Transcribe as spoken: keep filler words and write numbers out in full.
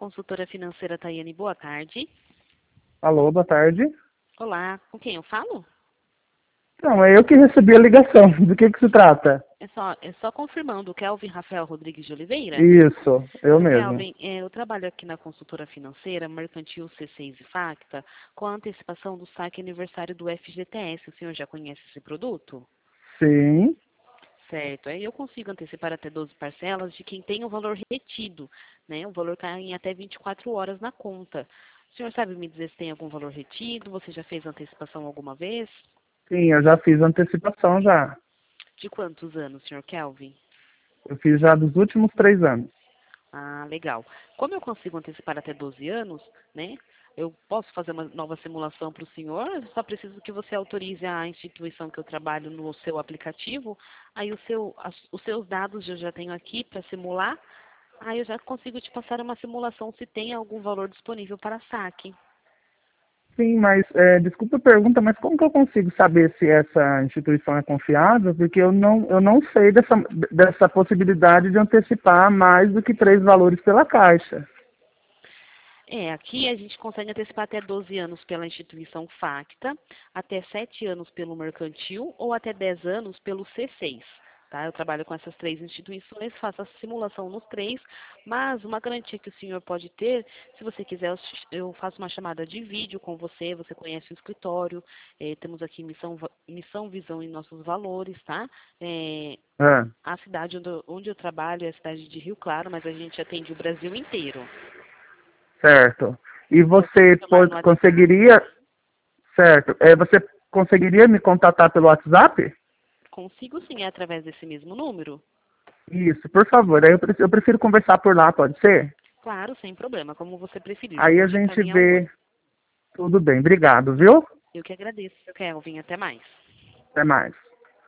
consultora financeira Tayane, boa tarde. Alô, boa tarde. Olá, com quem eu falo? Não, é eu que recebi a ligação. Do que que se trata? É só, é só confirmando, o Kelvin Rafael Rodrigues de Oliveira? Isso, eu Seu mesmo. Kelvin, é, eu trabalho aqui na consultora financeira Mercantil C seis e Facta com a antecipação do saque aniversário do F G T S. O senhor já conhece esse produto? Sim. Certo. Aí eu consigo antecipar até doze parcelas de quem tem o valor retido, né? O valor cai em até vinte e quatro horas na conta. O senhor sabe me dizer se tem algum valor retido? Você já fez antecipação alguma vez? Sim, eu já fiz antecipação já. De quantos anos, senhor Kelvin? Eu fiz já dos últimos três anos. Ah, legal. Como eu consigo antecipar até doze anos, né? Eu posso fazer uma nova simulação para o senhor, eu só preciso que você autorize a instituição que eu trabalho no seu aplicativo. Aí o seu, as, os seus dados eu já tenho aqui para simular. Aí eu já consigo te passar uma simulação se tem algum valor disponível para saque. Sim, mas é, desculpa a pergunta, mas como que eu consigo saber se essa instituição é confiável? Porque eu não, eu não sei dessa, dessa possibilidade de antecipar mais do que três valores pela Caixa. É, aqui a gente consegue antecipar até doze anos pela instituição Facta, até sete anos pelo Mercantil ou até dez anos pelo C seis. Tá? Eu trabalho com essas três instituições, faço a simulação nos três, mas uma garantia que o senhor pode ter, se você quiser, eu eu faço uma chamada de vídeo com você, você conhece o escritório, eh, temos aqui missão, va- missão, visão e nossos valores, tá? Eh, Ah, a cidade onde eu, onde eu trabalho é a cidade de Rio Claro, mas a gente atende o Brasil inteiro. certo. E Eu posso você chamar no pode, WhatsApp? conseguiria, certo, é, você conseguiria me contatar pelo WhatsApp? Consigo sim, é através desse mesmo número? Isso, por favor. Aí eu prefiro, eu prefiro conversar por lá, pode ser? Claro, sem problema, como você preferir. Já Aí vou a te gente encaminhar o oi. vê. Tudo bem, obrigado, viu? Eu que agradeço, Kelvin. Até mais. Até mais.